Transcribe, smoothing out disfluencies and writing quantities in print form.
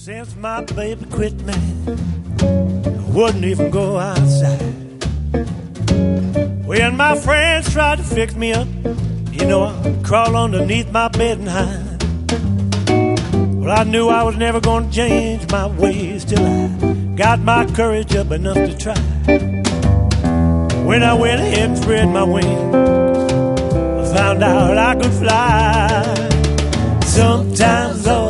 Since my baby quit me, I wouldn't even go outside. When my friends tried to fix me up, you know, I'd crawl underneath my bed and hide. Well, I knew I was never gonna change my ways till I got my courage up enough to try. When I went ahead and spread my wings, I found out I could fly. Sometimes, Lord,